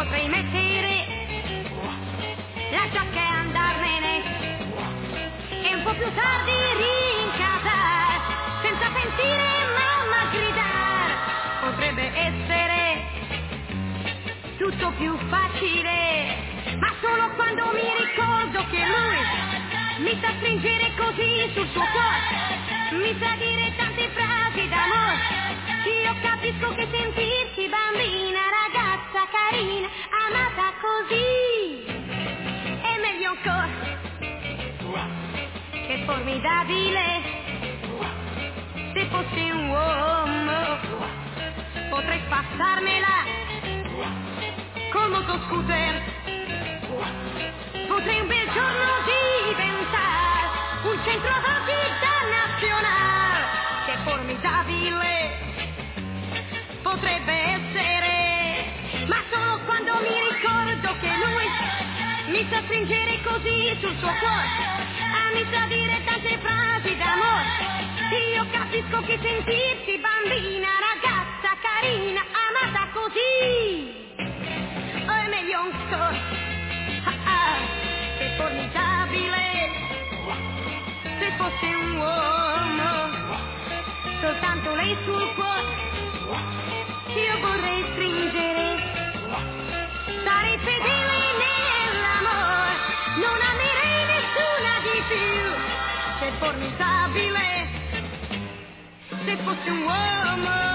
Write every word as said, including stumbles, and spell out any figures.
potrei mettere la giacca e andarmene e un po' più tardi rincasare senza sentire mamma gridare. Potrebbe essere tutto più facile, ma solo quando mi ricordo che lui mi sa stringere così sul suo cuore, mi sa dire tante frasi d'amore. Io capisco che sentirsi bambina, ragazza carina, amata così è meglio ancora che formidabile. Se fossi un uomo potrei spassarmela col motoscooter, potrei un bel giorno diventare un centro d'attività nazionale. Che formidabile potrebbe essere, ma solo quando mi ricordo che lui mi sa stringere così sul suo cuore, ah, mi sa dire tante frasi d'amore. Io capisco che sentirsi bambina, ragazza carina, amata così è meglio ancora, ah, ah, che formidabile. Se fossi un uomo, soltanto lei sul cuore io vorrei stringere, sarei fedele nell'amore, non amerei nessuna di più. Che formidabile se fossi un uomo.